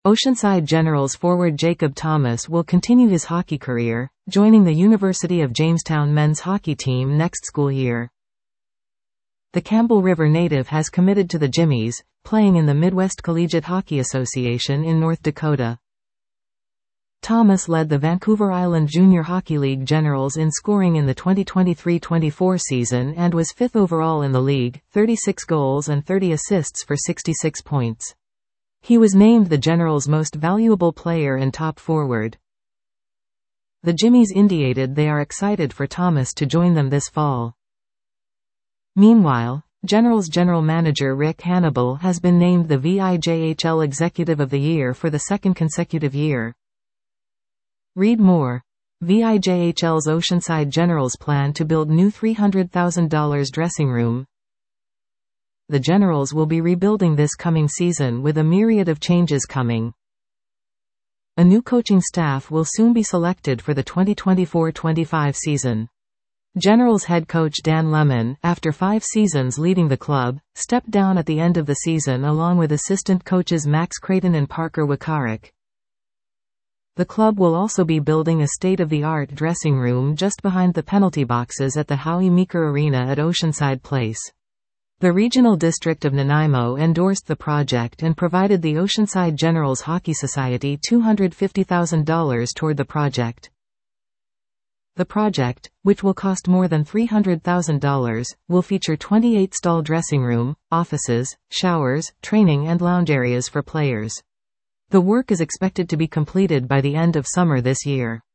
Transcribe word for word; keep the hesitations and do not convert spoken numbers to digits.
Oceanside Generals forward Jacob Thomas will continue his hockey career, joining the University of Jamestown men's hockey team next school year. The Campbell River native has committed to the Jimmies, playing in the Midwest Collegiate Hockey Association in North Dakota. Thomas led the Vancouver Island Junior Hockey League Generals in scoring in the twenty twenty-three twenty-four season and was fifth overall in the league, thirty-six goals and thirty assists for sixty-six points. He was named the Generals' most valuable player and top forward. The Jimmies indicated they are excited for Thomas to join them this fall. Meanwhile, Generals general manager Rick Hannibal has been named the V I J H L Executive of the Year for the second consecutive year. Read more. V I J H L's Oceanside Generals plan to build new three hundred thousand dollar dressing room. The Generals will be rebuilding this coming season with a myriad of changes coming. A new coaching staff will soon be selected for the twenty twenty-four twenty-five season. Generals head coach Dan Lemon, after five seasons leading the club, stepped down at the end of the season along with assistant coaches Max Creighton and Parker Wakarik. The club will also be building a state-of-the-art dressing room just behind the penalty boxes at the Howie Meeker Arena at Oceanside Place. The Regional District of Nanaimo endorsed the project and provided the Oceanside Generals Hockey Society two hundred fifty thousand dollars toward the project. The project, which will cost more than three hundred thousand dollars, will feature twenty-eight stall dressing room, offices, showers, training and lounge areas for players. The work is expected to be completed by the end of summer this year.